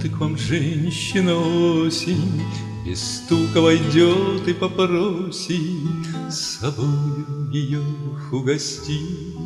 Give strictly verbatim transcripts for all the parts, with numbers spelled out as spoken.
Однажды к вам женщина осень без стука войдет и попросит с собою ее угостить.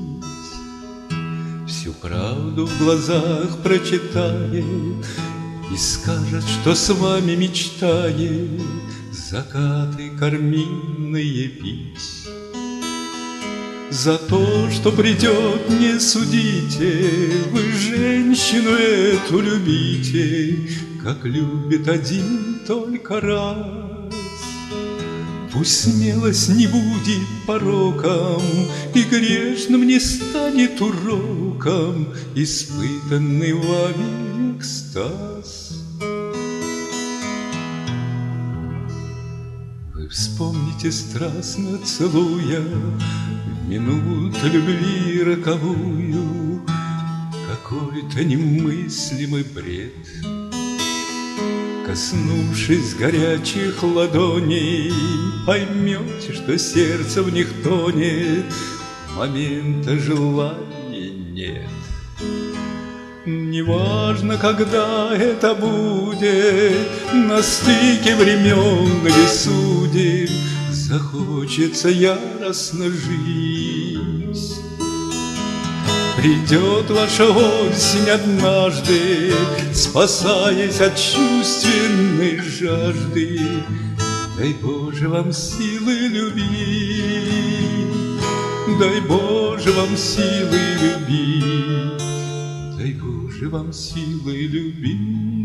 Всю правду в глазах прочитает и скажет, что с вами мечтает закаты карминные пить. За то, что придет, не судите, вы женщину эту любите, как любит один только раз. Пусть смелость не будет пороком, и грешным не станет уроком испытанный вами экстаз. Вы вспомните, страстно целуя, в минуту любви роковую, какой-то немыслимый бред. Коснувшись горячих ладоней, поймете, что сердце в них тонет, момента желания нет. Неважно, когда это будет, на стыке времен или судеб, захочется яростно жить. Придет ваша осень однажды, спасаясь от чувственной жажды. Дай Боже вам силы любить, дай Боже вам силы любить, дай Боже вам силы любить.